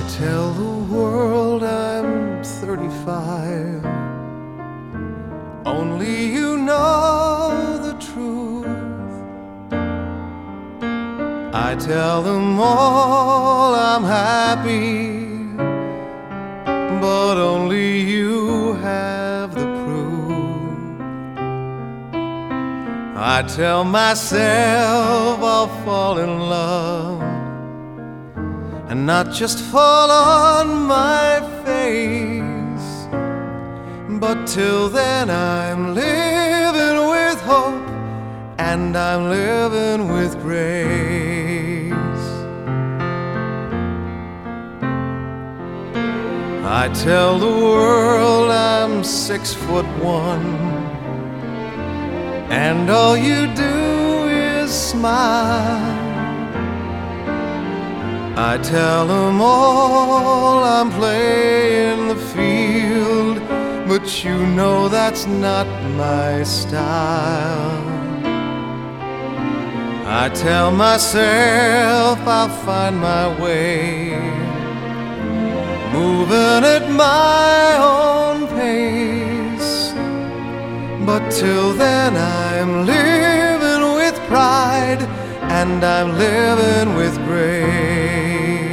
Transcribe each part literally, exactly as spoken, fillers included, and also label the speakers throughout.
Speaker 1: tell the world I'm thirty-five. Only you know the truth. I tell them all I'm happy, but only you have the proof. I tell myself I'll fall in love, and not just fall on my face, but till then I'm living with hope, and I'm living with grace. I tell the world I'm six foot one, and all you do is smile. I tell them all I'm playing the field, but you know that's not my style. I tell myself I'll find my way, moving at my own pace, but till then I'm living with pride, and I'm living with grace.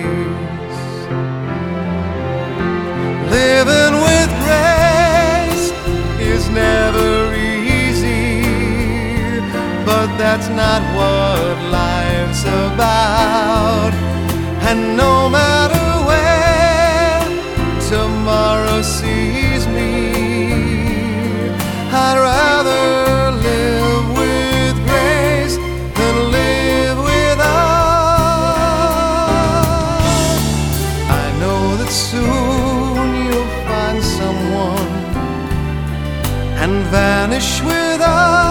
Speaker 1: Living with grace is never easy, but that's not what life's about. And no matter where tomorrow sees me, I'd rather live with grace than live without. I know that soon you'll find someone and vanish without